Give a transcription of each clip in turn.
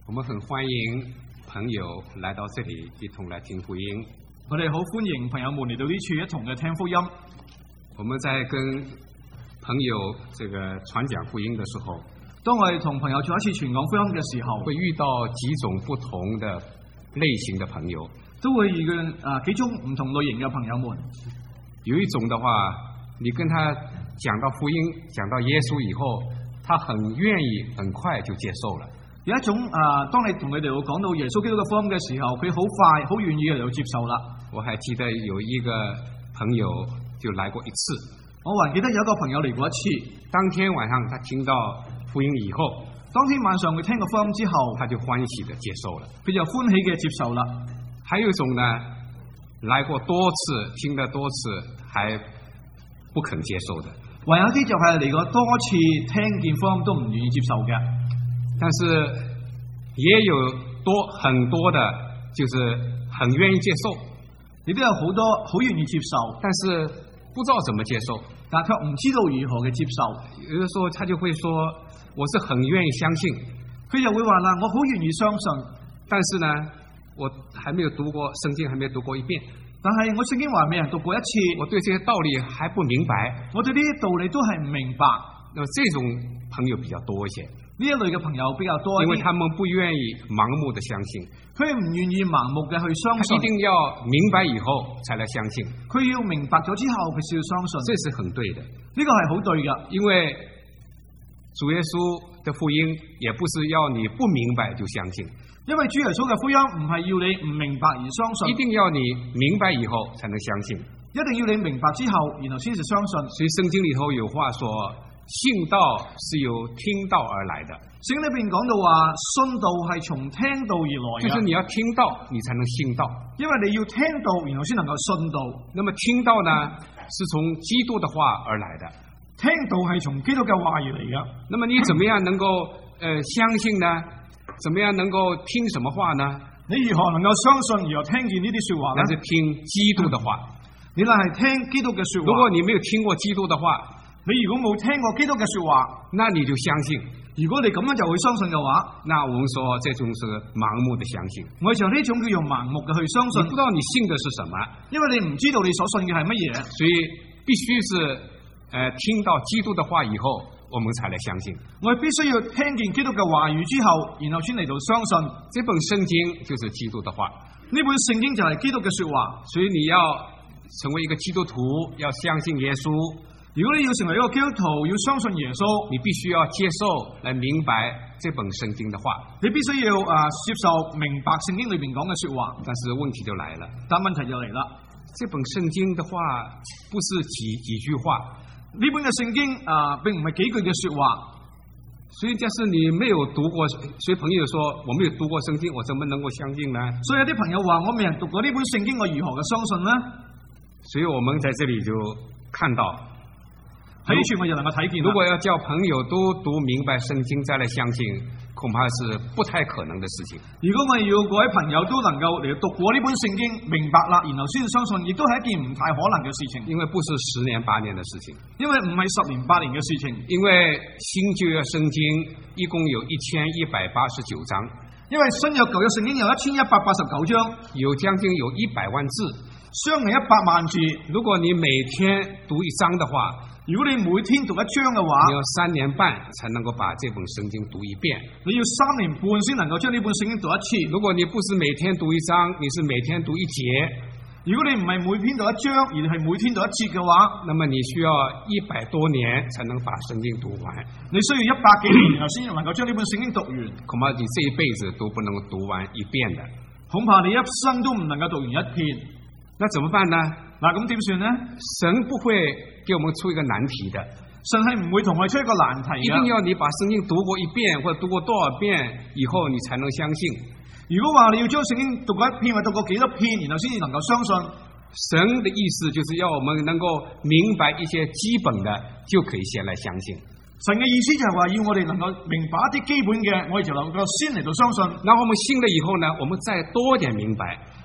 我們很歡迎朋友來到這裡一同來聽福音。 我哋好歡迎朋友們嚟到呢處一同嘅聽福音。 我們在跟朋友這個傳講福音的時候， 當我哋同朋友做一次傳講福音嘅時候， 會遇到幾種不同的類型的朋友， 都會遇見幾種唔同類型嘅朋友們。 有一種的話，你跟他講到福音，講到耶穌以後，他很願意很快就接受了。 有一種當你同佢哋講到耶穌基督嘅福音嘅時候，佢好快好願意就接受啦。 我還記得有一個朋友就來過一次， 我還記得有一個朋友嚟過一次。 當天晚上他聽到福音以後， 當天晚上佢聽過福音之後， 他就歡喜的接受了， 佢就歡喜嘅接受啦。 還有一種呢，來過多次，聽得多次，還不肯接受的。 還有啲就係嚟過多次，聽見福音都唔願意接受嘅。 但是也有很多的，就是很願意接受， 亦都有好多好願意接受， 但是不知道怎麼接受， 但卻唔知道如何嘅接受。 有的時候他就會說，我是很願意相信， 佢就會話啦，我好願意相信， 但是呢，我還沒有讀過聖經，還沒有讀過一遍。 但係我聖經話未人讀過一次， 我對這些道理還不明白， 我對呢啲道理都係唔明白。 那麼這種朋友比較多一些， 呢一類嘅朋友比較多一啲， 因為他們不願意盲目的相信， 佢唔願意盲目嘅去相信， 他一定要明白以後才來相信。 佢要明白咗之後，佢先要相信， 這是很對的。 呢個係好對嘅， 因為主耶穌的福音也不是要你不明白就相信。 因為主耶穌嘅福音唔係要你唔明白而相信， 一定要你明白以後才能相信， 一定要你明白之後，然後先至相信。 所以聖經裏頭有話說，信道是由聽道而來的。 聖經裏邊講到話，信道係從聽道而來嘅， 就是你要聽道，你才能信道。 因為你要聽道，然後先能夠信道。 那麼聽道呢，是從基督的話而來的。 聽道係從基督嘅話而嚟嘅。 那麼你怎麼樣能夠相信呢？怎麼樣能夠聽什麼話呢？ 你如何能夠相信，然後聽見呢啲說話呢？ 那是聽基督的話。 你那係聽基督嘅說話。 如果你沒有聽過基督的話， 你如果冇聽過基督嘅說話， 那你就相信。 如果你咁樣就會相信嘅話， 那我們說這種是盲目的相信。 我哋就呢種叫做盲目嘅去相信。 你不知道你信的是什麼， 因為你唔知道你所信嘅係乜嘢， 所以必須是聽到基督的話以後，我們才來相信。 我哋必須要聽見基督嘅話語之後，然後先嚟到相信。 這本聖經就是基督的話， 呢本聖經就係基督嘅說話。 所以你要成為一個基督徒，要相信耶穌。 如果你要成為一個基督徒，要相信耶穌， 你必須要接受來明白這本聖經的話。 你必須要接受明白聖經裏邊講嘅說話。 但是問題就來了， 但問題就嚟啦， 這本聖經的話不是幾句話。 呢本嘅聖經並唔係幾句嘅說話， 所以假使你沒有讀過，所以朋友說我沒有讀過聖經，我怎麼能夠相信呢？ 所以有啲朋友話我未人讀過呢本聖經，我如何嘅相信呢？ 所以我們在這裡就看到， 喺呢處我就能夠睇見， 如果要叫朋友都讀明白聖經再來相信，恐怕是不太可能的事情。 如果我哋要各位朋友都能夠嚟讀過呢本聖經，明白啦，然後先相信，亦都係一件唔太可能嘅事情。 因為不是10年8年的事情， 因為唔係10年8年嘅事情。 因為新舊約聖經一共有1189章，因為新約舊約聖經有1189章， 有將近有100萬字， 相近100萬字。 如果你每天讀一章的話， 如果你每天讀一章嘅話， 你要3年半才能夠把這本聖經讀一遍。 你要3年半先能夠將呢本聖經讀一次。 如果你不是每天讀一章，你是每天讀一節。 如果你唔係每篇讀一章，而係每天讀一節嘅話， 那麼你需要100多年才能把聖經讀完。 你需要100幾年然後先能夠將呢本聖經讀完。 恐怕你這一輩子都不能夠讀完一遍的。 恐怕你一生都唔能夠讀完一篇。 那怎麼辦呢？ 嗱，咁點算呢？ 神不會給我們出一個難題的， 神係唔會同我哋出一個難題嘅。 一定要你把聖經讀過一遍或者讀過多少遍以後，你才能相信。 如果話你要將聖經讀過一遍或讀過幾多篇，然後先至能夠相信。 神的意思就是要我們能夠明白一些基本的，就可以先來相信。 神嘅意思就係話要我哋能夠明白一啲基本嘅，我哋就能夠先嚟到相信。 然後我們信了以後呢，我們再多點明白。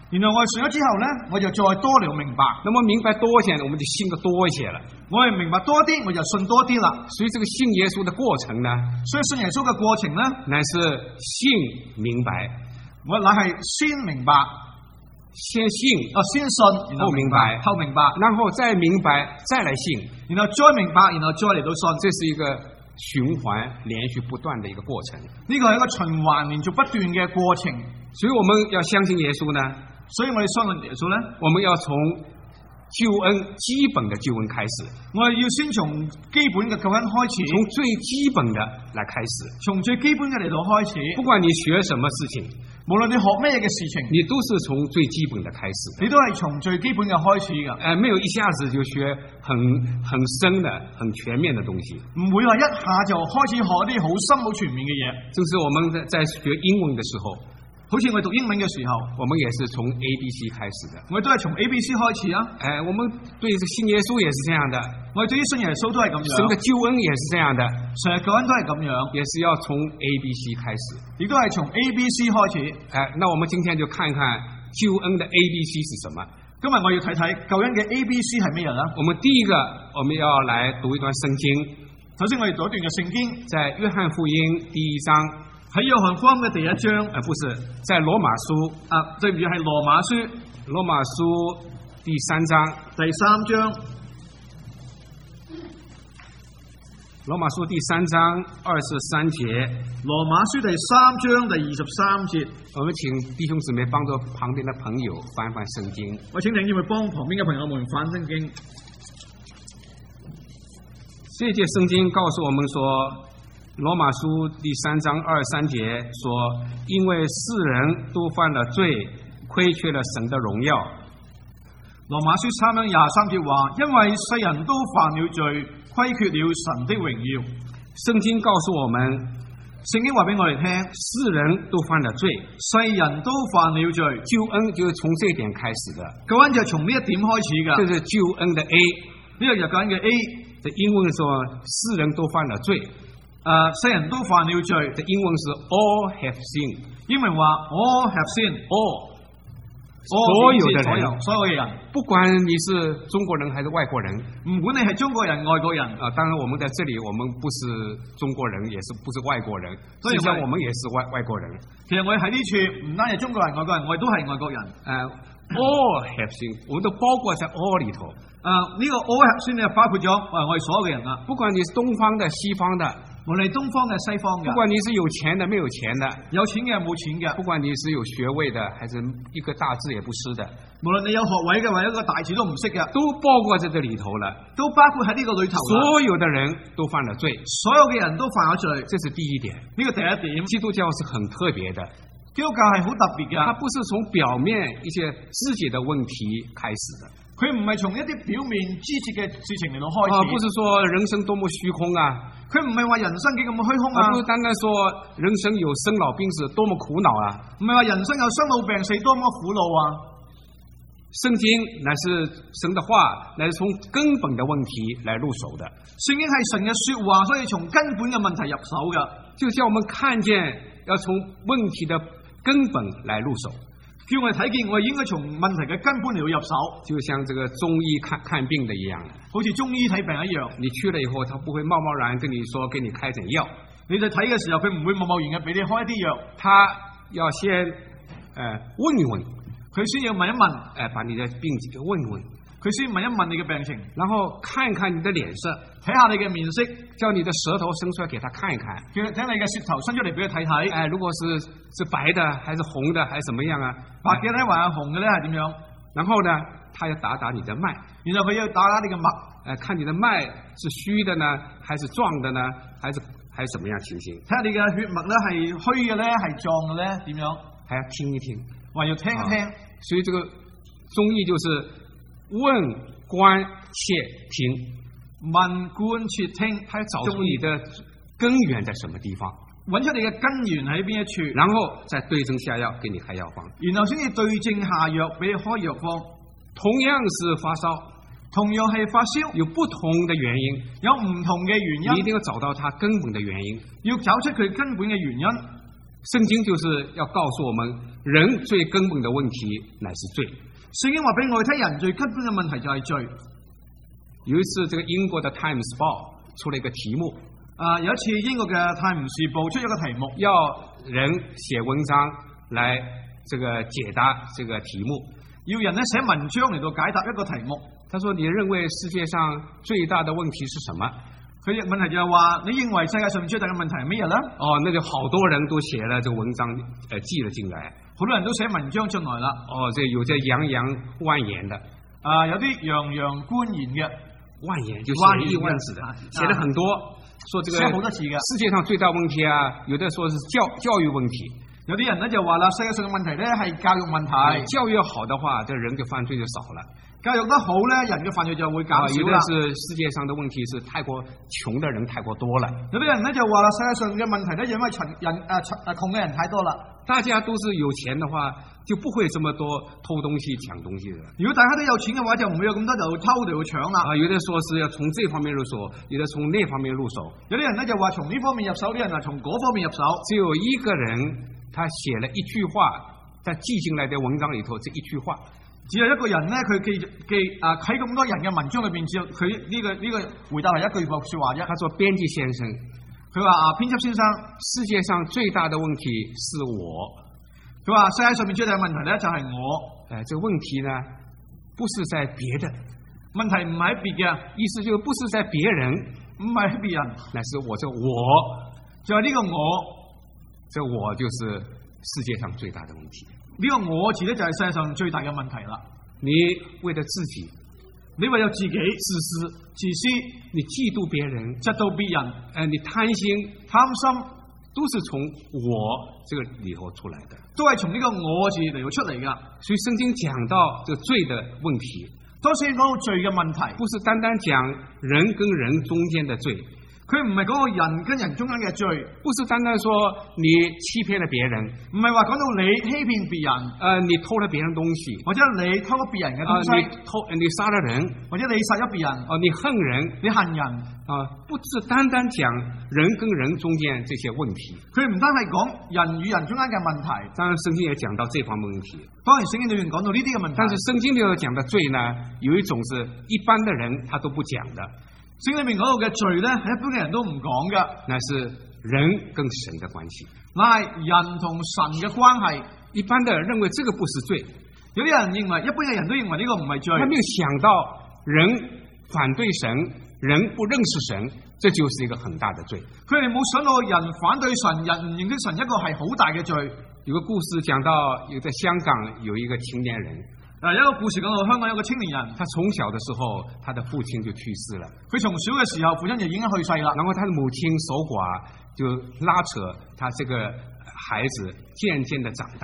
然後我信咗之後咧，我就再多了明白。 那么明白多一些，我们就信的多一些了。 我係明白多啲，我就信多啲啦。 所以这个信耶稣的过程呢， 所以信耶穌嘅過程咧， 乃是信明白， 我乃係先明白， 先信， 先信，然後明白， 後明白， 然後再明白，再來信， 然後再明白，然後再嚟到信。 這是一個循環連續不斷的一個過程。 呢個係一個循環連續不斷嘅過程。 所以我們要相信耶穌呢， 所以我哋相信耶穌咧， 我們要從救恩基本的救恩開始。 我哋要先從基本嘅救恩開始， 從最基本的來開始， 從最基本嘅嚟到開始。 不管你學什麼事情， 無論你學咩嘅事情， 你都是從最基本的開始的， 你都係從最基本嘅開始㗎。 沒有一下子就學很深的、很全面的東西。 唔會話一下就開始學啲好深、好全面嘅嘢。 正是我們在學英文的時候， 好似我哋讀英文嘅時候， 我們也是從 ABC 開始的。 我哋都係從 ABC 開始啊。 我們對信耶穌也是這樣的。 我哋對於信耶穌都係咁樣。 神的救恩也是這樣的。 神嘅救恩都係咁樣， 也是要從 ABC 開始。 亦都係從 ABC 開始。 那我們今天就看看救恩的 ABC 是什麼。 今日我要睇睇救恩嘅 ABC 係咩啦？ 我們第一個，我們要來讀一段聖經。 首先我哋讀一段嘅聖經， 在約翰福音第一章。 喺約翰福音嘅第一章， 不是，在羅馬書， 對唔住，係羅馬書， 羅馬書第三章， 第三章， 羅馬書第三章23節， 羅馬書第三章第23節。 我們請弟兄姊妹幫助旁邊的朋友翻翻聖經。 我請弟兄姊妹幫旁邊嘅朋友們翻聖經。 這節聖經告訴我們說，羅馬書第三章23節說，因為世人都犯了罪，虧缺了神的榮耀。 羅馬書3章23節話，因為世人都犯了罪，虧缺了神的榮耀。 聖經告訴我們， 聖經話俾我哋聽， 世人都犯了罪， 世人都犯了罪。 救恩就是從這一點開始的。 救恩就係從呢一點開始嘅。 這是救恩的 A， 呢個就救恩嘅 A。 這英文說世人都犯了罪。 世人都犯了罪。 的英文是 all have sinned， 英文話 all have sinned， all， 所有嘅人，所有嘅人， 不管你是中國人還是外國人， 唔管你係中國人、外國人。 當然我們在這裡，我們不是中國人，也是不是外國人，實際上我們也是外國人。 其實我哋喺呢處唔單係中國人、外國人，我哋都係外國人。 all have sinned， 我們都包括在 all 裡頭。 呢個 all have sinned 包括咗我哋所有嘅人啦。 不管你是東方的、西方的。 無論東方嘅、西方嘅， 不管你是有錢的、沒有錢的， 有錢嘅、冇錢嘅， 不管你是有學位的，還是一個大字也不識的， 無論你有學位嘅，或者一個大字都唔識嘅， 都包括在這裡頭了， 都包括喺呢個裏頭。 所有的人都犯了罪， 所有嘅人都犯咗罪， 這是第一點。 呢個第一點， 基督教是很特別的， 基督教係好特別嘅，它不是從表面一些肢解的問題開始的。 佢唔係從一啲表面枝節嘅事情嚟到開始。 不是說人生多麼虛空啊。 佢唔係話人生幾咁虛空啊。 不是單單說人生有生老病死多麼苦惱啊。 唔係話人生有生老病死多麼苦惱啊。 聖經乃是神的話，乃是從根本的問題來入手的。 聖經係神嘅說話，所以從根本嘅問題入手嘅。 就叫我們看見，要從問題的根本來入手。 叫我哋睇見，我哋應該從問題嘅根本嚟入手， 就像這個中醫看病的一樣， 好似中醫睇病一樣。你去了以後，他不會貿貿然跟你說，給你開點藥。 你在睇嘅時候，佢唔會貿貿然嘅俾你開一啲藥， 他要先問一問， 佢先要問一問， 把你的病情問一問。 佢先問一問你嘅病情， 然後看看你的臉色， 睇下你嘅面色， 叫你的舌頭伸出來給他看一看， 叫睇你嘅舌頭伸出嚟俾佢睇睇。 如果是白的，還是紅的，還是怎麼樣啊？ 白嘅咧，還是紅嘅咧，係點樣？ 然後呢，他要打打你的脈， 然後佢要打打你嘅脈， 看你的脈是虛的呢，還是壯的呢，還是什麼樣情形？ 睇下你嘅血脈咧係虛嘅咧，係壯嘅咧，點樣？ 還要聽一聽， 還要聽一聽。 所以這個中醫就是。問觀切聽， 問觀切聽， 他要找出你的根源在什麼地方， 揾出你嘅根源喺邊一處， 然後再對症下藥，給你開藥方， 然後先至對症下藥俾你開藥方。 同樣是發燒， 同樣係發燒， 有不同的原因， 有唔同嘅原因， 你一定要找到它根本的原因， 要找出佢根本嘅原因。 圣经就是要告诉我们，人最根本的问题乃是罪。 聖經話俾我哋聽，人最根本嘅問題就係罪。 有一次，這個英國的《Times》報出了一個題目， 有一次英國嘅《泰晤士報》出一個題目， 要人寫文章來這個解答這個題目， 要人咧寫文章嚟到解答一個題目。 他說：你認為世界上最大的問題是什麼？ 佢嘅問題就係話，你認為世界上面最大嘅問題係咩嘢咧？ 哦，那就好多人都寫了這個文章，寄了進來。 好多人都寫文章進來啦。 哦，這有這洋洋萬言的， 有啲洋洋官言嘅， 萬言就寫了一萬字的，寫了很多，說這個世界上最大問題啊，有的說是教育問題， 有啲人咧就話啦，世界上嘅問題咧係教育問題。 教育好的話，這人就犯罪就少了。 教育得好咧，人嘅犯罪就會減少啦。 有的是世界上的問題是太過窮的人太過多了。 有啲人咧就話啦，世界上嘅問題咧，因為窮嘅人太多啦。 大家都是有錢的話，就不會這麼多偷東西搶東西的。 如果大家都有錢嘅話，就唔會有咁多就偷就搶啦。 有的說是要從這方面入手，有的從那方面入手。 有啲人咧就話從呢方面入手，啲人話從嗰方面入手。 只有一個人，他寫了一句話，在寄進來的文章裏頭，這一句話。 只有一個人咧，佢喺咁多人嘅文章裏邊，只有佢呢個回答係一句說話啫。 他說：編輯先生， 佢話編輯先生， 世界上最大的問題是我。 佢話世界上面最大嘅問題咧就係我。 這個問題呢，不是在別的， 問題唔係別嘅， 意思就是不是在別人， 唔係別人， 乃是我這我， 就係呢個我， 這我就是世界上最大的問題。 呢個我字咧就係世界上最大嘅問題啦。 你為了自己， 你為了自己自私， 你嫉妒別人， 嫉妒別人， 你貪心，都是從我這個裏頭出來的， 都係從呢個我字嚟到出嚟噶。 所以聖經講到這個罪的問題， 當時講到罪嘅問題， 不是單單講人跟人中間的罪。 佢唔係講到人跟人中間嘅罪， 不是單單說你欺騙了別人， 唔係話講到你欺騙別人， 你偷了別人東西， 或者你偷咗別人嘅東西， 你殺了人， 或者你殺咗別人， 你恨人， 你恨人， 不是單單講人跟人中間這些問題， 佢唔單係講人與人中間嘅問題， 當然聖經也講到這方面問題， 當然聖經裏面講到呢啲嘅問題， 但是聖經裏頭講的罪呢，有一種是一般的人他都不講的。 聖經裏面講到嘅罪咧，係一般嘅人都唔講嘅， 那是人跟神的關係， 乃係人同神嘅關係。 一般的認為這個不是罪， 有啲人認為，一般嘅人都認為呢個唔係罪。 他沒有想到人反對神，人不認識神，這就是一個很大的罪。 佢哋冇想到人反對神，人唔認識神，一個係好大嘅罪。 有個故事講到，在香港有一個青年人。 有一個故事講到香港有個青年人， 他從小的時候，他的父親就去世了。 佢從小嘅時候，父親就已經去世啦。 然後他的母親守寡，就拉扯他這個孩子漸漸的長大。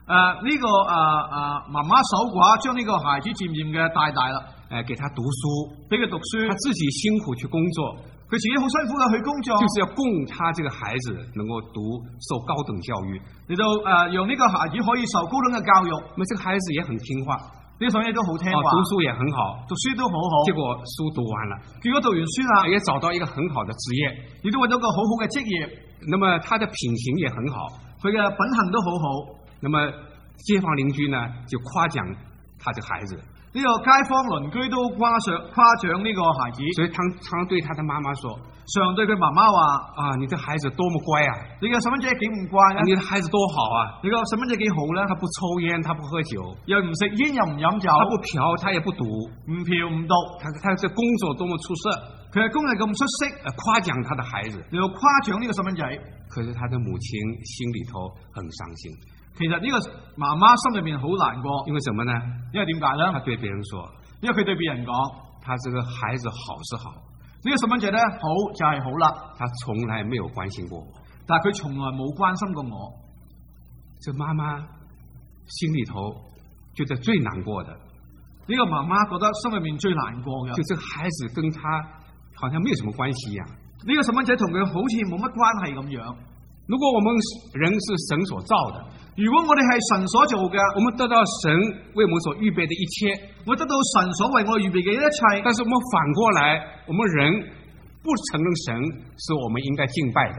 媽媽守寡將呢個孩子漸漸嘅帶大啦。 給他讀書， 俾佢讀書， 他自己辛苦去工作， 佢自己好辛苦嘅去工作， 就是要供他這個孩子能夠受高等教育， 嚟到讓呢個孩子可以受高等嘅教育。咁這個孩子也很聽話， 呢個細嘢都好聽話， 讀書也很好， 讀書都好好。結果書讀完了， 結果讀完書啦， 也找到一個很好的職業， 亦都揾到個好好嘅職業。 那麼他的品行也很好， 佢嘅品行都好好。 那麼街坊鄰居呢就誇獎他這個孩子。 呢個街坊鄰居都誇獎呢個孩子， 所以常對他的媽媽說， 常對佢媽媽話： 你這孩子多麼乖啊！ 你個細蚊仔幾唔乖啊！ 你的孩子多好啊！ 你個細蚊仔幾好咧？ 他不抽煙，他不喝酒， 又唔食煙，又唔飲酒， 他不嫖，他也不賭， 唔嫖唔賭。 他這工作多麼出色， 佢嘅工作咁出色， 誇獎他的孩子， 又誇獎呢個細蚊仔。 可是他的母親心裏頭很傷心。 其實呢個媽媽心裏面好難過， 因為什麼呢？ 因為點解咧？ 他對別人說， 因為佢對別人講， 他這個孩子好是好， 呢個細蚊仔咧好就係好啦， 他從來沒有關心過我， 但係佢從來冇關心過我。 這媽媽心裏頭覺得最難過的， 呢個媽媽覺得心裏面最難過嘅， 就這個孩子跟他好像沒有什麼關係一樣。 呢個細蚊仔同佢好似冇乜關係咁樣。 如果我們人是神所造的， 如果我哋係神所做嘅， 我們得到神為我們所預備的一切， 我得到神所為我預備嘅一切。 但是我們反過來，我們人不承認神是我們應該敬拜的。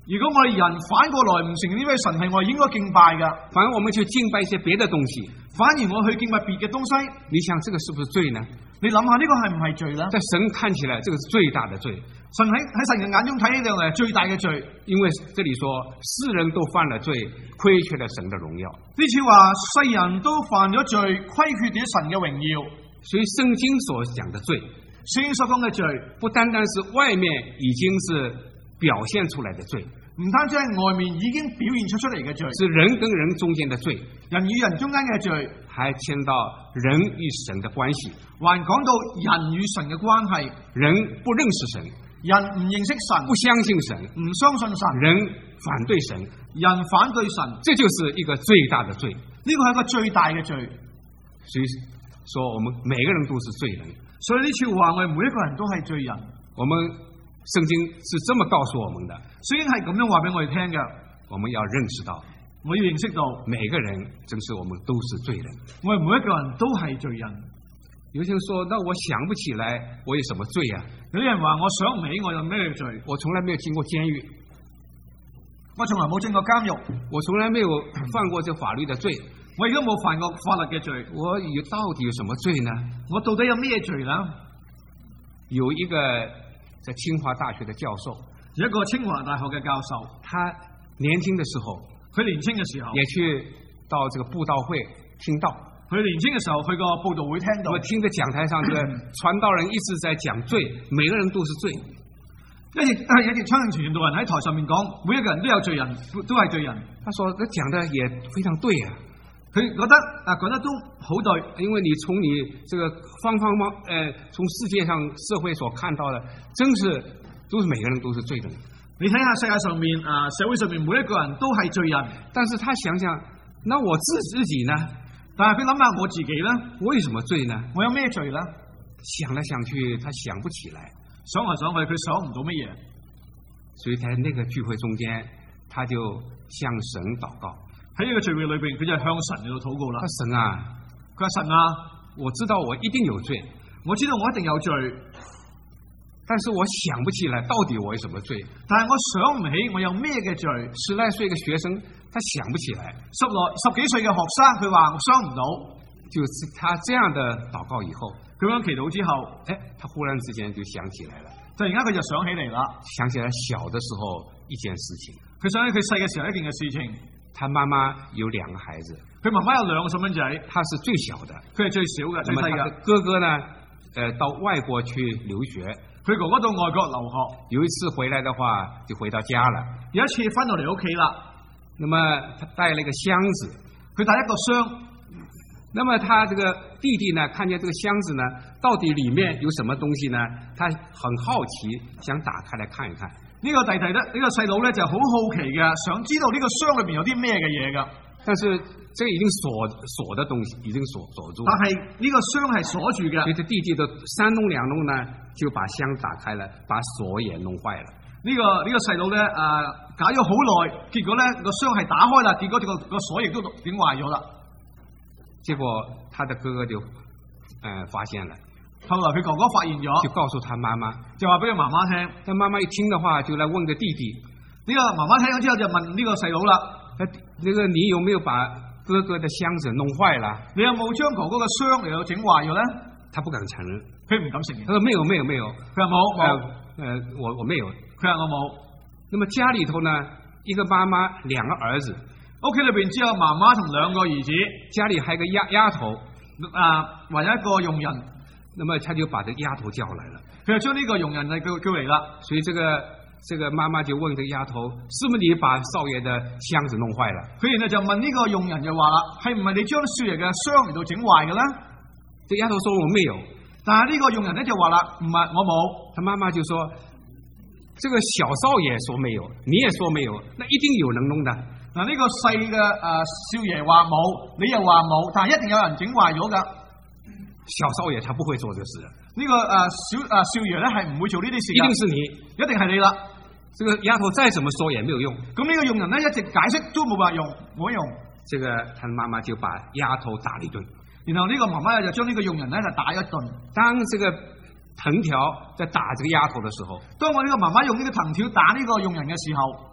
如果我哋人反過來唔承認呢位神係我哋應該敬拜嘅， 反而我们去敬拜一些别的东西， 反而我去敬拜別嘅東西， 你想这个是不是罪呢？ 你諗下呢個係唔係罪呢？ 在神看起来，这个是最大的罪。 神喺神嘅眼中睇起嚟係最大嘅罪， 因为这里说世人都犯了罪，亏缺了神的荣耀。 呢次話世人都犯咗罪，虧缺咗神嘅榮耀。 所以圣经所讲的罪， 聖經所講嘅罪， 不單單是外面已經是表現出來的罪， 唔單止係外面已經表現出嚟嘅罪， 是人跟人中間的罪， 人與人中間嘅罪， 還牽到人與神的關係， 還講到人與神嘅關係， 人不認識神， 人唔認識神， 不相信神， 唔相信神， 人反對神， 人反對神， 這就是一個最大的罪。 呢個係一個最大嘅罪。 所以說我們每個人都是罪人。 所以呢次話我哋每一個人都係罪人。 我們聖經是這麼告訴我們的， 聖經係咁樣話俾我哋聽嘅。 我們要認識到， 我要認識到每個人真是我們都是罪人。 我哋每一個人都係罪人。 有些人說，那我想不起來我有什麼罪啊？ 有啲人話我想唔起我有咩罪， 我從來沒有進過監獄， 我從來冇進過監獄， 我從來沒有犯過這法律的罪， 我亦都冇犯過法律嘅罪。 我到底有什麼罪呢？ 我到底有咩罪呢？ 有一個在清華大學的教授， 有一個清華大學嘅教授， 他年輕的時候， 佢年輕嘅時候也去到這個布道會聽道。 佢年輕嘅時候去過佈道會聽到， 我聽着講台上這個傳道人一直在講罪，每個人都是罪。 一直聽傳道人喺台上面講，每一個人都有罪人，都係罪人。 他說：，他講的也非常對啊。 佢覺得都好對， 因為你從你這個從世界上社會所看到的，真是都是每個人都是罪人。 你睇下世界上面社會上面每一個人都係罪人， 但是他想想，那我自己呢？ 但係佢諗下我自己呢？ 為什麼罪呢？ 我有咩罪呢？ 想來想去，他想不起來， 想來想去，佢想唔到乜嘢。 所以在那個聚會中間，他就向神禱告。 喺呢個聚會裏邊，佢就向神嚟到禱告啦。 神啊， 佢話神啊， 我知道我一定有罪， 我知道我一定有罪， 但是我想不起來到底我有什麼罪。 但係我想唔起我有咩嘅罪。 10來歲嘅學生，他想不起來。 十幾歲嘅學生，佢話我想唔到。 就是他這樣的禱告以後， 佢咁樣祈禱之後， 他忽然之間就想起來了。 突然間佢就想起嚟啦， 想起來小的時候一件事情。 佢想起佢細嘅時候一件嘅事情。 他媽媽有2個孩子， 佢媽媽有2個細蚊仔， 他是最小的， 佢係最小嘅，最細嘅。 哥哥呢，到外國去留學， 佢哥哥到外國留學。 有一次回來的話，就回到家了。 有一次翻到嚟屋企啦， 那麼他帶了一個箱子， 佢帶一個箱。 那麼他這個弟弟呢，看見這個箱子呢，到底裡面有什麼東西呢？他很好奇，想打開來看一看。 呢個弟弟呢，呢個細佬咧就好好奇嘅，想知道呢個箱裏邊有啲咩嘅嘢噶。但是這個已經鎖的東西已經鎖住。但係呢個箱係鎖住嘅。 所以這弟弟的3弄2弄呢，就把箱打開了，把鎖也弄壞了。 呢個細佬咧搞咗好耐，結果咧個箱係打開啦，結果個鎖亦都整壞咗啦。 結果他的哥哥就發現了。 後來佢哥哥發現咗， 就告訴他媽媽， 就話俾佢媽媽聽。 但媽媽一聽的話，就來問個弟弟。 呢個媽媽聽咗之後就問呢個細佬啦：， 那個你有沒有把哥哥的箱子弄壞了？ 你有冇將哥哥嘅箱嚟到整壞咗咧？ 他不敢承認， 佢唔敢承認。 他說沒有。 佢話冇。 我沒有。 佢話我冇。那麼家裏頭呢，一個媽媽2個兒子， 屋企裏邊只有媽媽同2個兒子， 家裏還有個丫頭， 還有一個傭人。 那麼他就把這個丫頭叫來了， 佢就將呢個傭人叫嚟啦。 所以這個媽媽就問這個丫頭，是不是你把少爺的箱子弄壞了？ 佢然後就問呢個傭人就話啦，係唔係你將少爺嘅箱嚟到整壞嘅咧？ 這丫頭說我沒有， 但係呢個傭人咧就話啦，唔係我冇。 他媽媽就說，這個小少爺說沒有，你也說沒有，那一定有能弄的。 嗱，呢個細嘅少爺話冇，你又話冇，但係一定有人整壞咗噶。 小少爺他不會做這事的， 呢個少爺咧係唔會做呢啲事， 一定是你， 一定係你啦。 這個丫頭再怎麼說也沒有用。 咁呢個傭人咧一直解釋都冇辦法用，冇用。 這個他媽媽就把丫頭打了一頓， 然後呢個媽媽就將呢個傭人咧就打一頓。 當這個藤條在打這個丫頭的時候， 當我呢個媽媽用呢個藤條打呢個傭人嘅時候，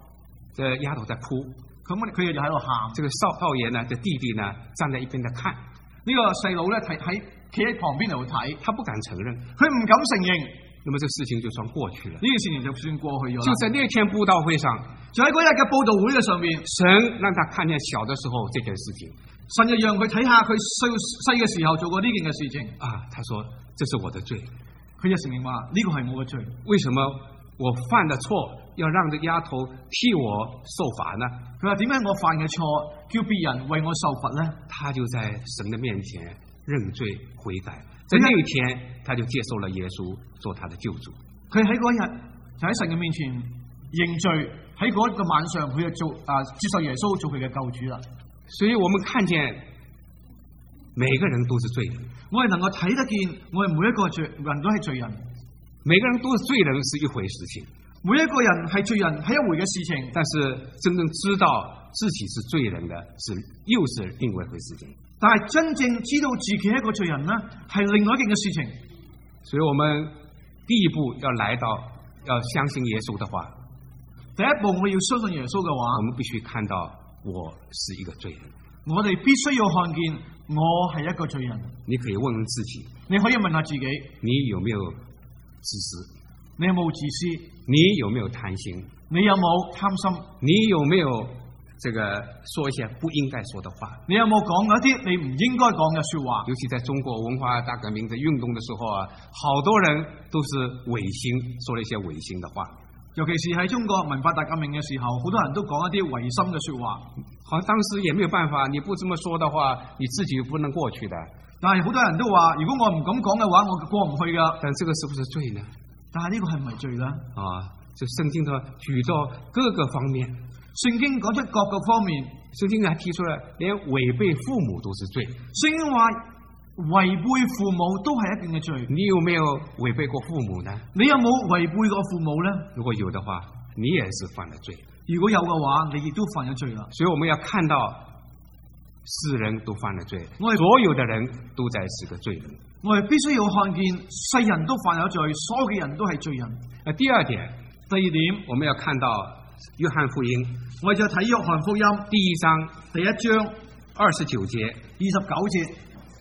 這丫頭在哭， 佢又喺度喊。 這個少爺呢，這弟弟呢，站在一邊在看。 呢個細佬咧企喺旁邊度睇， 他不敢承認， 佢唔敢承認。 那麼這事情就算過去了。 呢件事情就算過去咗。 就在那天佈道會上， 就喺嗰日嘅佈道會嘅上面， 神讓他看見小的時候這件事情， 神就讓佢睇下佢細嘅時候做過呢件嘅事情。 啊，他說這是我的罪， 佢就承認話呢個係我嘅罪。 為什麼我犯了錯要讓這丫頭替我受罰呢？ 佢話點解我犯嘅錯叫別人為我受罰呢？ 他就在神的面前認罪悔改，在那一天他就接受了耶穌做他的救主。 佢喺嗰日就喺神嘅面前認罪，喺嗰個晚上佢就接受耶穌做佢嘅救主啦。 所以我們看見每個人都是罪人， 我哋能夠睇得見，我哋每一個人都係罪人， 每個人都是罪人是一回事情， 每一個人係罪人係一回嘅事情， 但是真正知道自己是罪人的又是另外一回事情。 但係真正知道自己係一個罪人呢，係另外一件嘅事情。 所以我們第一步要相信耶穌的話， 第一步我要相信耶穌嘅話， 我們必須看到我是一個罪人， 我哋必須要看見我係一個罪人。 你可以問問自己， 你可以問下自己， 你有沒有自私？ 你有冇自私？ 你有沒有貪心？ 你有冇貪心？ 你有沒有這個說一些不應該說的話？ 你有冇講一啲你唔應該講嘅說話？ 尤其在中國文化大革命的運動的時候啊，好多人都是違心，說了一些違心的話。 尤其是喺中國文化大革命嘅時候，好多人都講一啲違心嘅說話。 好像當時也沒有辦法，你不這麼說的話，你自己不能過去的。 但係好多人都話，如果我唔咁講嘅話，我過唔去噶。 但這個是不是罪呢？ 但係呢個係唔係罪呢？ 就聖經都舉到各個方面， 聖經講出各個方面， 聖經還提出了連違背父母都是罪。 聖經話違背父母都係一件嘅罪。 你有沒有違背過父母呢？ 你有冇違背過父母呢？如果有的話，你也是犯了罪。 如果有嘅話，你亦都犯咗罪啦。 所以我們要看到世人都犯了罪，所有的人都在是個罪人。 我哋必須要看見世人都犯咗罪，所有嘅人都係罪人。 第二點，我們要看到約翰福音， 我哋就睇約翰福音第1章第1章 29節 29節。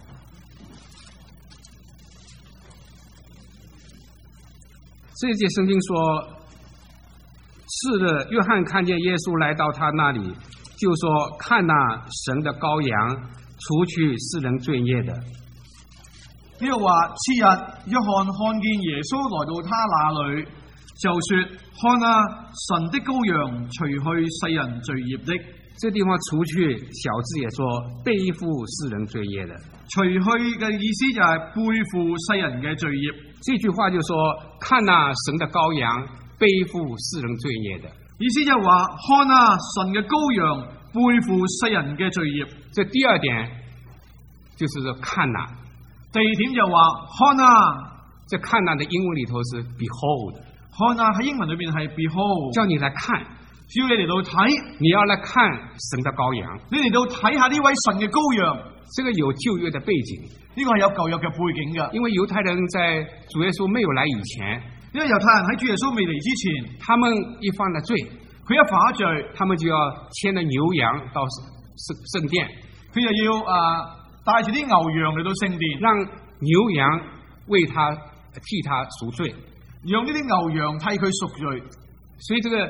這節聖經說，是的，約翰看見耶穌來到他那裡，就說：看哪，神的羔羊，除去世人罪孽的。 呢個話，次日約翰看見耶穌來到他那裏，就說：看啊，神的羔羊，除去世人罪孽的。 這地方除去，小字也說背負世人罪孽的。 除去嘅意思就係背負世人嘅罪孽。 這句話就說：看啊，神的羔羊，背負世人罪孽的。 意思就係話，看啊，神嘅羔羊背負世人嘅罪孽。 這第二點就是說看啊。 第二點就話看啊， 這看啊的英文裏頭是 behold， 看啊喺英文裏邊係 behold， 叫你來看， 只要你嚟到睇， 你要來看神的羔羊， 你嚟到睇下呢位神嘅羔羊， 這個有舊約的背景， 呢個係有舊約嘅背景嘅。 因為猶太人在主耶穌沒有來以前， 因為猶太人喺主耶穌未嚟之前， 他們一犯了罪， 佢一犯咗罪，他們就要牽着牛羊到聖殿， 佢就要帶住啲牛羊嚟到聖殿， 讓牛羊為他替他贖罪， 讓呢啲牛羊替佢贖罪。 所以這個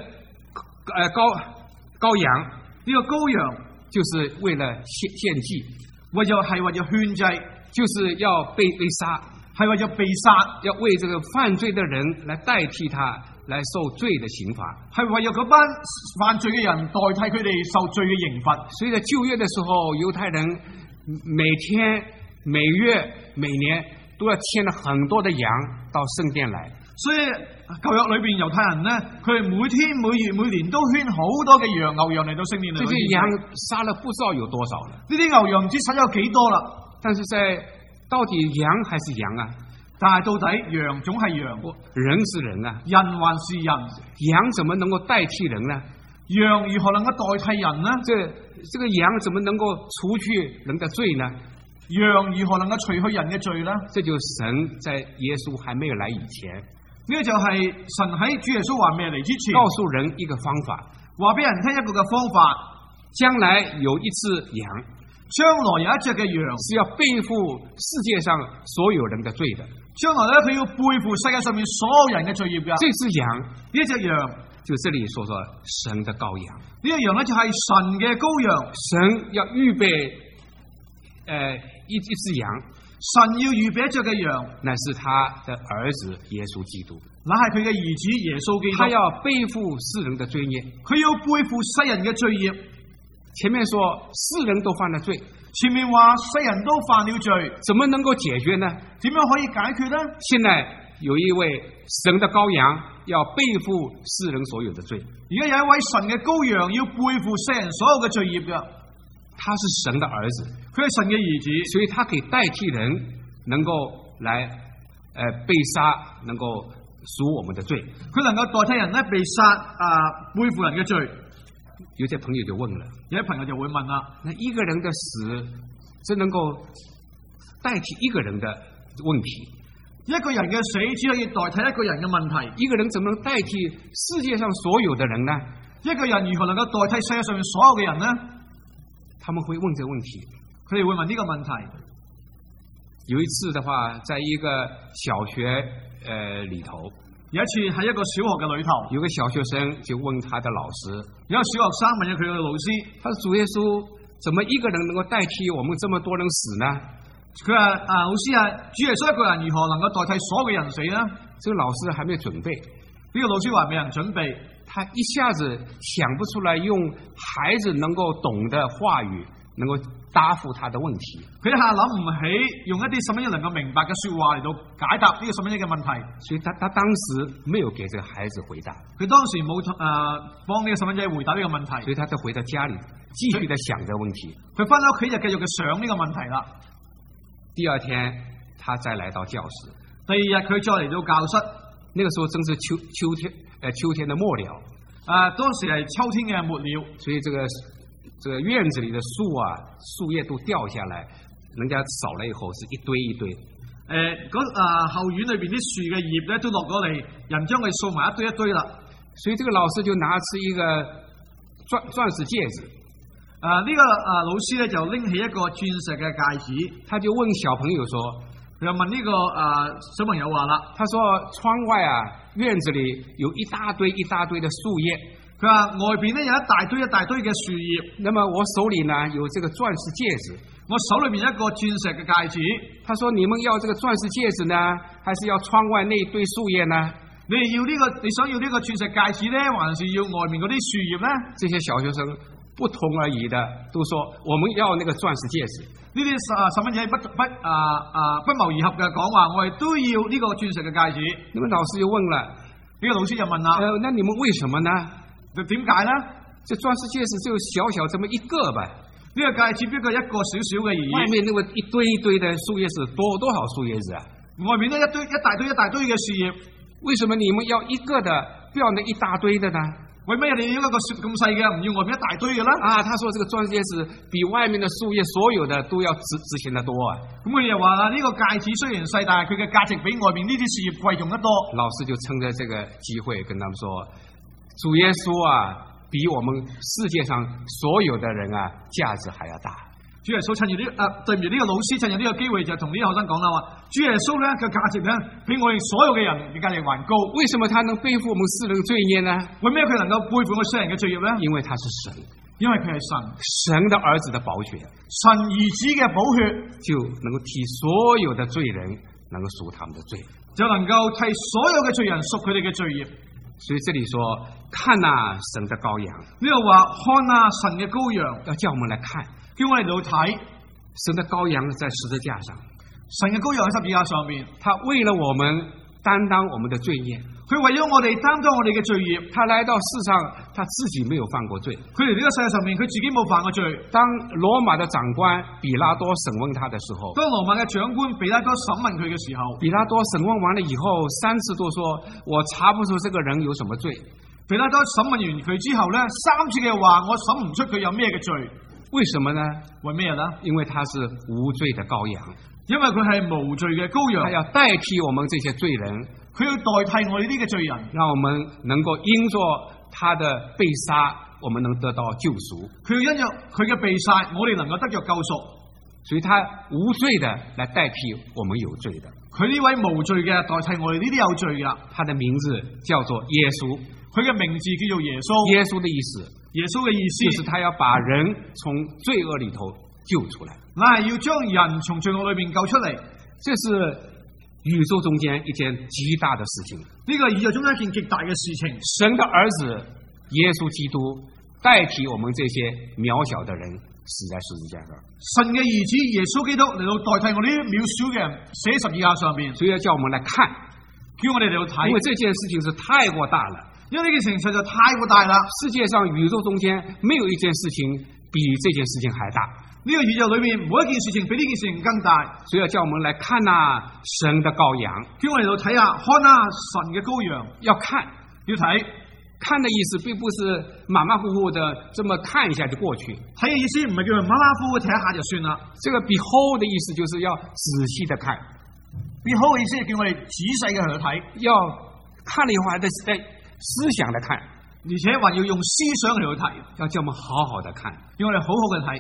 羔羊， 呢個羔羊就是為了獻祭， 為咗獻祭， 就是要被殺， 係為咗被殺， 要為這個犯罪的人來代替他來受罪的刑罰， 係為咗嗰班犯罪嘅人代替佢哋受罪嘅刑罰。 所以在舊約的時候，猶太人每天、每月、每年都要牽了很多的羊到聖殿來。 所以舊約裏邊猶太人呢，佢哋每天、每月、每年都牽好多嘅牛羊嚟到聖殿嚟。 這些羊殺了不知道有多少了。 呢啲牛羊唔知殺咗有幾多啦。但是到底羊還是羊啊？ 但係到底羊總係羊， 人是人啊， 人還是人。 羊怎麼能夠代替人呢？ 羊如何能夠代替人呢？ 這個羊怎麼能夠除去人的罪呢？ 羊如何能夠除去人嘅罪呢？ 這就是神在耶穌還沒有來以前， 呢個就係神喺主耶穌還未嚟之前， 告訴人一個方法， 話俾人聽一個嘅方法， 將來有一隻羊， 將來有一隻嘅羊是要背負世界上所有人的罪的。 將來咧，佢要背負世界上面所有人嘅罪孽嘅。 這隻羊， 呢隻羊就這裏所說神的羔羊。 呢個羊咧就係神嘅羔羊。 神要預備一隻羊， 神要預備一隻嘅羊， 乃是他的兒子耶穌基督。 那係佢嘅兒子耶穌基督。 他要背負世人的罪孽， 佢要背負世人嘅罪孽。 前面說世人都犯了罪， 前面話世人都犯了罪， 怎麼能夠解決呢？ 點樣可以解決呢？ 現在有一位神的羔羊要背負世人所有的罪。 而家有一位神嘅羔羊要背負世人所有嘅罪孽嘅。 他是神的兒子， 佢係神嘅兒子， 所以他可以代替人，能夠來被殺，能夠贖我們的罪。 佢能夠代替人咧被殺背負人嘅罪。 有些朋友就問了， 有啲朋友就會問啦， 那一個人的死，真能夠代替一個人的問題？ 一個人嘅死只可以代替一個人嘅問題， 一個人怎麼能代替世界上所有的人呢？ 一個人如何能夠代替世界上面所有嘅人呢？ 他們會問這個問題， 佢哋會問呢個問題。 有一次的話，在一個小學裏頭， 有一次喺一個小學嘅裏頭， 有個小學生就問他的老師， 有個小學生問咗佢嘅老師， 他說主耶穌，怎麼一個人能夠代替我們這麼多人死呢？ 佢話老師啊，主耶穌一個人如何能夠代替所有嘅人死呢？ 這個老師還沒準備， 呢個老師話未人準備， 他一下子想不出來用孩子能夠懂的話語能夠答復他的問題。 佢一下諗唔起用一啲細蚊仔能夠明白嘅說話嚟到解答呢個細蚊仔嘅問題， 所以他當時沒有給這個孩子回答。 佢當時冇幫呢個細蚊仔回答呢個問題， 所以他就回到家裏繼續地想這個問題。 佢翻到屋企就繼續嘅想呢個問題啦。 第二天他再來到教室， 第二日佢再嚟到教室， 那個時候正是秋天的末了， 當時係秋天嘅末了， 所以這個院子裏的樹啊，樹葉都掉下來，人家掃了以後是一堆一堆。 後院裏邊啲樹嘅葉咧都落咗嚟，人將佢掃埋一堆一堆啦。 所以這個老師就拿出一個鑽石戒指。 呢個老師咧就拎起一個鑽石嘅戒指， 他就問小朋友說， 佢就問呢個小朋友話啦， 他說窗外啊院子裏有一大堆一大堆的樹葉， 佢話外邊咧有一大堆一大堆嘅樹葉， 那麼我手裏呢有這個鑽石戒指， 我手裏面一個鑽石嘅戒指。 他說你們要這個鑽石戒指呢，還是要窗外那一堆樹葉呢？ 你想要呢個鑽石戒指咧，還是要外面嗰啲樹葉咧？ 這些小學生不同而已的都說我們要那個鑽石戒指。 呢啲細蚊仔不謀而合嘅講話，我哋都要呢個鑽石嘅戒指。 那麼老師就問了， 呢個老師就問啦， 那你們為什麼呢？ 就點解呢？ 這鑽石戒指就小小這麼一個吧， 呢個戒指不過一個小小嘅而已。 外面那個一堆一堆的樹葉是多少樹葉子啊？ 外面呢一大堆嘅樹葉， 為什麼你們要一個的，不要那一大堆的呢？ 為咩你要一個咁細嘅，唔要外面一大堆嘅咧？ 他說這個鑽石戒指比外面的樹葉所有的都要值錢得多啊！ 咁佢又話啦，呢個戒指雖然細，但係佢嘅價值比外面呢啲樹葉貴重得多。老師就趁着這個機會跟他們說，主耶穌啊，比我們世界上所有的人啊價值還要大。主耶穌趁住呢對唔住呢個老師趁住呢個機會就同呢啲學生講啦，話主耶穌咧嘅價值咧比我哋所有嘅人嘅價值還高。為什麼他能背負我們世人嘅罪孽呢？為咩佢能夠背負我世人嘅罪孽咧？因為他是神，因為佢係神的兒子的寶血，神兒子嘅寶血就能夠替所有的罪人能夠贖他們的罪，就能夠替所有嘅罪人贖佢哋嘅罪孽。所以這裏說，看啊神的羔羊，呢度話看啊神嘅羔羊，要叫我們來看。叫我哋嚟睇神的羔羊在十字架上，神嘅羔羊喺十字架上面，他為了我們擔當我們的罪孽，佢為咗我哋擔當我哋嘅罪孽，他來到世上，他自己沒有犯過罪，佢嚟呢個世界上面，佢自己冇犯過罪。當羅馬的長官比拉多審問他的時候，當羅馬嘅長官比拉多審問佢嘅時候，比拉多審問完了以後3次都說我查不出這個人有什麼罪。比拉多審問完佢之後呢，3次嘅話我審唔出佢有咩嘅罪。為什麼呢？為咩呢？因為他是無罪的羔羊，因為佢係無罪嘅羔羊，他要代替我們這些罪人，佢要代替我哋呢個罪人，讓我們能夠因着他的被殺我们能得到救赎。 佢要因着佢嘅被殺，我哋能夠得着救贖。 所以他無罪的來代替我們有罪的。 佢呢位無罪嘅代替我哋呢啲有罪嘅。 他的名字叫做耶穌， 佢嘅名字叫做耶穌。 耶穌的意思， 耶穌嘅意思就是他要把人從罪惡裏頭救出來。 那係要將人從罪惡裏邊救出嚟。 這是宇宙中間一件極大的事情。 呢個宇宙中間一件極大嘅事情。 神的兒子耶穌基督代替我們這些渺小的人死在十字架上。 神嘅兒子耶穌基督嚟到代替我呢啲渺小嘅人死喺十字架上邊。 所以要叫我們來看， 叫我哋嚟到睇。因為這件事情是太過大了， 因為呢件事情實在太過大啦。 世界上宇宙中間沒有一件事情比這件事情還大。 呢個宇宙裏面每一件事情比呢件事情更大。 所以要叫我們來看神的羔羊。 叫我哋嚟到睇下，看神嘅羔羊。要看，要睇。 看的意思並不是馬馬虎虎的這麼看一下就過去， 睇嘅意思唔係叫人馬馬虎虎睇一下就算啦。 這個 behold 的意思就是要仔細的看。 behold 嘅意思係叫我哋仔細嘅去睇， 要看了以後還得在思想的看， 而且還要用思想嚟去睇， 要叫我們好好的看， 要我哋好好嘅睇。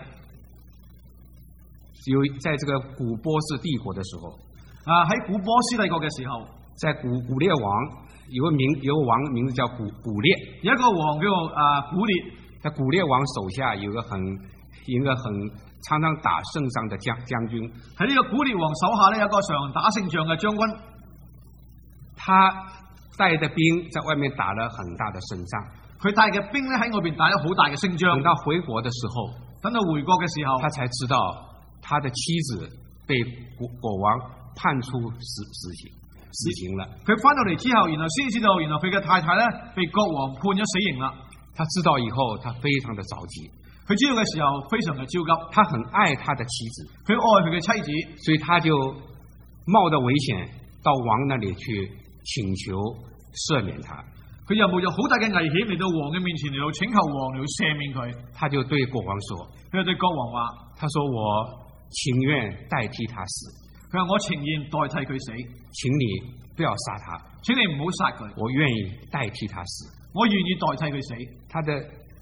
有在這個古波斯帝國的時候， 喺古波斯帝國嘅時候，在古列王。有個王名字叫古列， 有一個王叫古列。 在古列王手下有一個很常常打勝仗的將軍。 喺呢個古列王手下呢，有一個常打勝仗嘅將軍。 他帶的兵在外面打了很大的勝仗。 佢帶嘅兵呢喺外邊打咗好大嘅勝仗。 等到回國的時候， 嘅時候， 他才知道他的妻子被國王判出死刑了。 佢翻到嚟之後，然後先知道，原來佢嘅太太咧被國王判咗死刑啦。 他知道以後，他非常的着急。 佢知道嘅時候，非常嘅焦急。 他很愛他的妻子， 佢愛佢嘅妻子， 所以他就冒着危險到王那裡去請求赦免他。 佢又冒着好大嘅危險嚟到王嘅面前嚟到請求王嚟到赦免佢。 他就對國王說： 佢就對國王話， 他說我情願代替他死。 佢話我情願代替佢死， 請你不要殺他， 請你唔好殺佢， 我願意代替他死， 我願意代替佢死。他的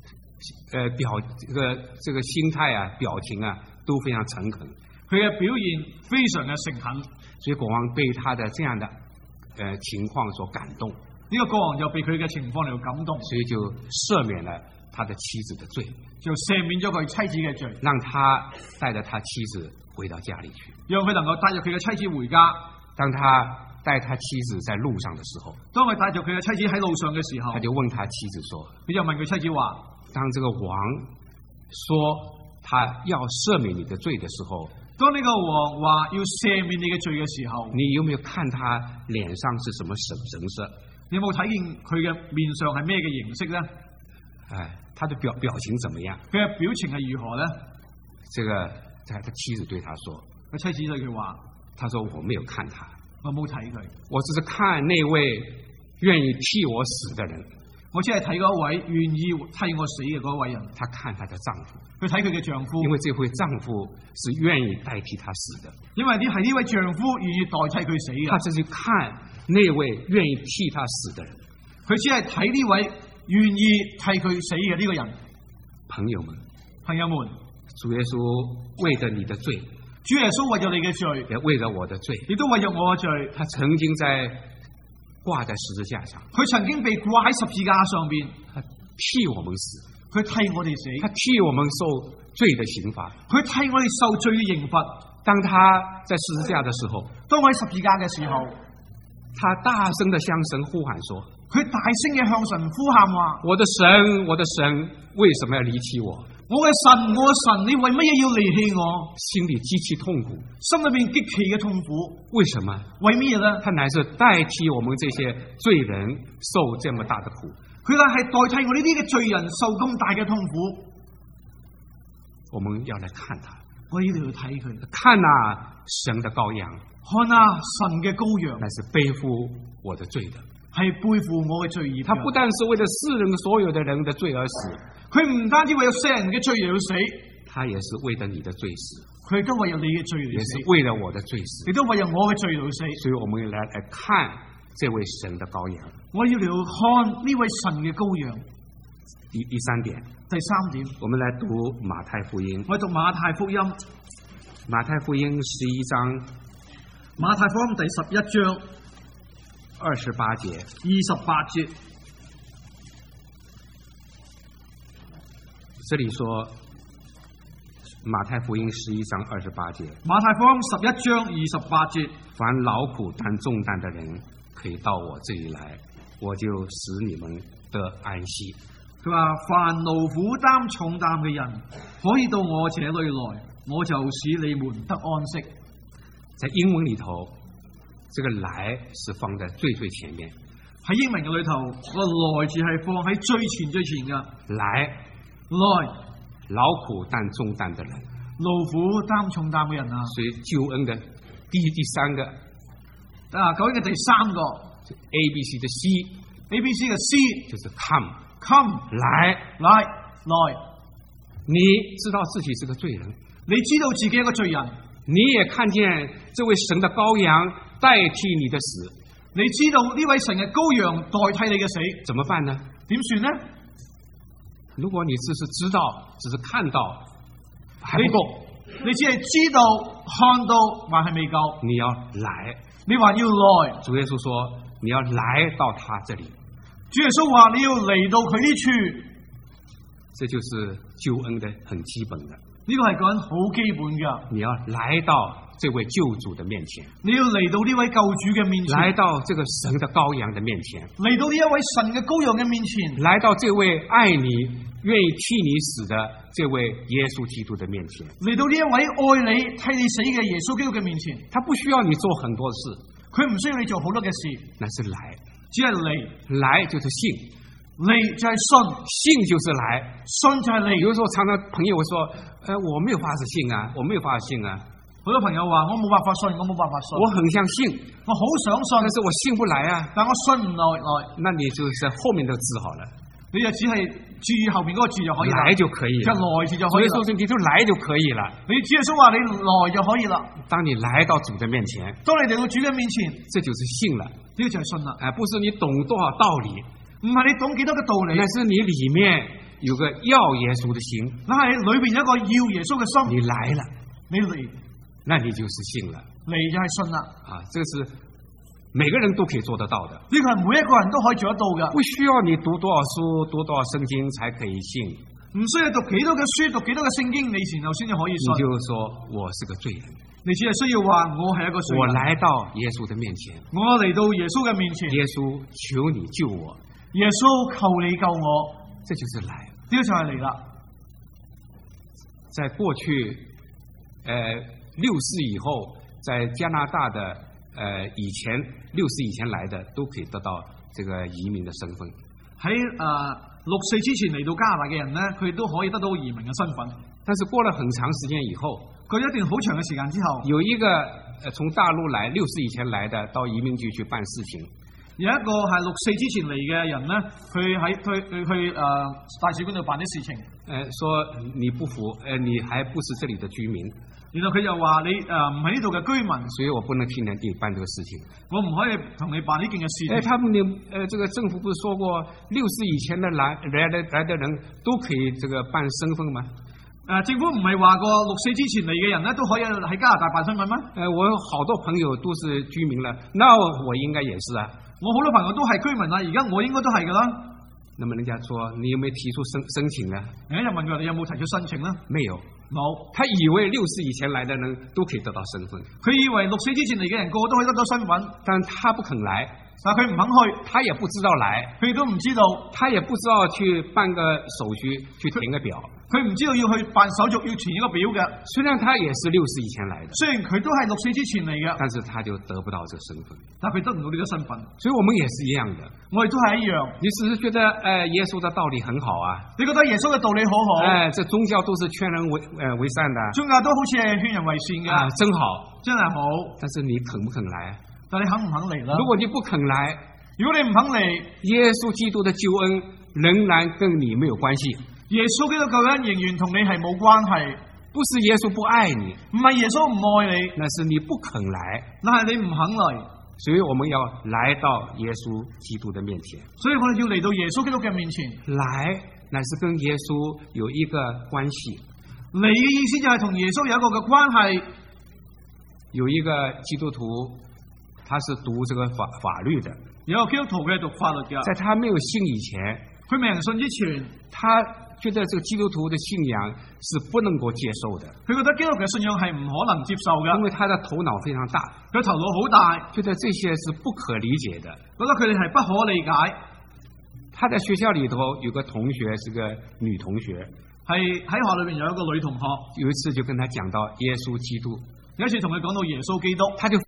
這個心態啊、表情啊都非常誠懇， 佢嘅表現非常嘅誠懇， 所以國王被他的這樣的情況所感動， 呢個國王就被佢嘅情況嚟到感動， 所以就赦免了他的妻子的罪， 就赦免咗佢妻子嘅罪， 讓他帶着他妻子回到家裏去， 讓佢能夠帶着佢嘅妻子回家。 當他帶他妻子在路上的時候， 當佢帶着佢嘅妻子喺路上嘅時候， 他就問他妻子說： 佢就問佢妻子話， 當這個王說他要赦免你的罪的時候， 當呢個王話要赦免你嘅罪嘅時候， 你有沒有看他臉上是什麼神色？ 你有冇睇見佢嘅面上係咩嘅形式呢？ 他的表情怎麼樣？ 佢嘅表情係如何呢？ 這個他妻子對他說， 佢妻子對佢話， 他說我沒有看他， 我冇睇佢， 我只是看那位願意替我死的人， 我只係睇嗰位願意替我死嘅嗰位人。 他看他的丈夫， 佢睇佢嘅丈夫， 因為這位丈夫是願意代替他死的， 因為呢位丈夫願意代替佢死嘅。 他只是看那位願意替他死的人， 佢只係睇呢位願意替佢死嘅呢個人。 朋友們，主耶穌為着你的罪， 主耶穌為咗你嘅罪， 也為了我的罪， 亦都為咗我嘅罪。 他曾經掛在十字架上， 佢曾經被掛喺十字架上邊， 他替我們死， 佢替我哋死， 他替我們受罪的刑罰， 佢替我哋受罪嘅刑罰。 當他在十字架的時候， 當我喺十字架嘅時候， 他大聲的向神呼喊說， 佢大聲嘅向神呼喊話，我的神，我的神，為什麼要離棄我？我嘅神，我嘅神，你為乜嘢要離棄我？ 心裏極其痛苦， 心裏面極其嘅痛苦。為什麼？為乜嘢呢？ 他乃是代替我們這些罪人受這麼大的苦。 佢係代替我呢啲嘅罪人受咁大嘅痛苦。 我們要來看他， 我要嚟睇佢， 看神的羔羊， 看神嘅羔羊， 乃是背負我的罪的。 係背負我嘅罪孽。 他不但是為了世人所有的人的罪而死， 佢唔單止為咗世人嘅罪而死， 他也是為了你的罪死。 佢都為咗你嘅罪而死， 也是為了我的罪死， 亦都為咗我嘅罪而死。 所以我們來看這位神的羔羊。 我要嚟看呢位神嘅羔羊。 第三點， 第三點， 我們來讀馬太福音。 我讀馬太福音， 馬太福音11章， 馬太福音第11章 28節 ，28節， 這裡說馬太福音11章28節， 馬太福音11章28節， 凡勞苦擔重擔的人，可以到我這裡來，我就使你們得安息。 佢話：凡勞苦擔重擔嘅人，可以到我這裡來，我就使你們得安息。 在英文裡頭，這個來是放在最前面。 喺英文嘅裡頭，個來字係放喺最前嘅。 來，勞苦擔重擔的人， 勞苦擔重擔嘅人啊。 所以救恩的第三個究竟嘅第三個 A B C 的 C，A B C 嘅 C 就是 come。 來， 你知道自己是個罪人， 你知道自己係個罪人， 你也看見這位神的羔羊代替你的死， 你知道呢位神嘅羔羊代替你嘅死， 怎麼辦呢？ 點算呢？ 如果你只是知道，只是看到，還不夠， 你只係知道看到還係未夠， 你要來， 你還要來。 主耶穌說你要來到他這裡。 主耶穌話：你要嚟到佢呢處， 這就是救恩的很基本的。 呢個係講好基本噶。 你要來到這位救主的面前， 你要嚟到呢位救主嘅面前， 來到這個神的羔羊的面前， 嚟到呢一位神嘅羔羊嘅面前， 來到這位愛你、願意替你死的這位耶穌基督的面前， 嚟到呢一位愛你、替你死嘅耶穌基督嘅面前。他不需要你做很多事， 佢唔需要你做好多嘅事， 那是來。 只係嚟， 來就是信， 嚟就係信， 信就是來， 信就係嚟。 有時候常常朋友會說，我沒有法子信啊，我沒有法子信啊。 好多朋友話我冇辦法信，我冇辦法信。 我很想信， 我好想信， 但是我信不來啊。 但我信唔來。 那你就是後面的字好了， 你就只係注意後面嗰個字就可以了， 來就可以了， 就來字就可以了。 所以說你就來就可以了。 你只係說話你來就可以了。 當你來到主的面前， 當你嚟到主嘅面前， 這就是信了。 呢個就係信啦， 不是你懂多少道理， 唔係你懂幾多嘅道理， 但是你裏面有個要耶穌的心， 那係裏邊有一個要耶穌嘅心。 你來了， 你嚟， 那你就是信了， 嚟就係信啦。 這個是每個人都可以做得到的， 呢個係每一個人都可以做得到嘅， 不需要你讀多少書、讀多少聖經才可以信， 唔需要讀幾多嘅書、讀幾多嘅聖經，你然後先至可以信。 你就說我是個罪人。 你只係需要話我係一個罪人， 我來到耶穌的面前， 我嚟到耶穌嘅面前， 耶穌求你救我， 耶穌求你救我， 這就是來， 呢個就係嚟啦。 在過去64以後，在加拿大的以前64以前來的都可以得到這個移民的身份。 喺64之前嚟到加拿大嘅人呢，佢都可以得到移民嘅身份。 但是過了很長時間以後， 過一段好長嘅時間之後， 有一個從大陸來64以前來的，到移民局去辦事情。 有一個係64之前嚟嘅人呢，佢去大使館度辦啲事情。 說你不服，你還不是這裡的居民。 然後佢就話你唔係呢度嘅居民， 所以我不能替你辦這個事情。 我唔可以同你辦呢件嘅事情。 他們這個政府不是說過64以前的來的人都可以這個辦身份嗎？ 政府唔係話過64之前嚟嘅人咧都可以喺加拿大辦身份嗎？ 我有好多朋友都是居民了，那我應該也是啊。 我好多朋友都係居民啦，而家我應該都係噶啦。 那麼人家說你有沒有提出申請啊？ 人家就問佢你有冇提出申請呢？ 沒有， 冇。 他以為64以前來的人都可以得到身份， 佢以為64之前嚟嘅人個個都可以得到身份， 但他不肯來， 但佢唔肯去， 他也不知道來， 佢都唔知道， 他也不知道去辦個手續去填個表。 佢唔知道要去辦手續要填一個表嘅， 雖然他也是64以前來的， 雖然佢都係64之前嚟嘅， 但是他就得不到這個身份， 但佢得唔到呢個身份。 所以我們也是一樣的， 我哋都係一樣。 你只是覺得耶穌的道理很好啊， 你覺得耶穌嘅道理好好， 這宗教都是勸人為善的， 宗教都好似係勸人為善嘅， 真好， 真係好。 但是你肯不肯來？ 但你肯唔肯嚟啦？ 如果你不肯來， 如果你唔肯嚟， 耶穌基督的救恩仍然跟你沒有關係。 耶穌基督救恩仍然同你係冇關係， 不是耶穌不愛你， 唔係耶穌唔愛你， 那是你不肯來， 那係你唔肯嚟。 所以我們要來到耶穌基督的面前， 所以我哋要嚟到耶穌基督嘅面前， 來乃是跟耶稣有一个关系。 你嘅意思就係同耶穌有一個嘅關係。 有一個基督徒，他是讀這個法律的。 有個基督徒嘅讀法律嘅。 在他沒有信以前， 佢未人信之前， 他覺得這個基督徒的信仰是不能夠接受的。 佢覺得基督嘅信仰係唔可能接受嘅， 因為他的頭腦非常大， 佢頭腦好大， 覺得這些是不可理解的， 覺得佢哋係不可理解。 他在學校裏頭有個同學是個女同學， 係喺學校裏面有一個女同學， 有一次就跟他講到耶穌基督。 有一次同佢講到耶穌基督， 他就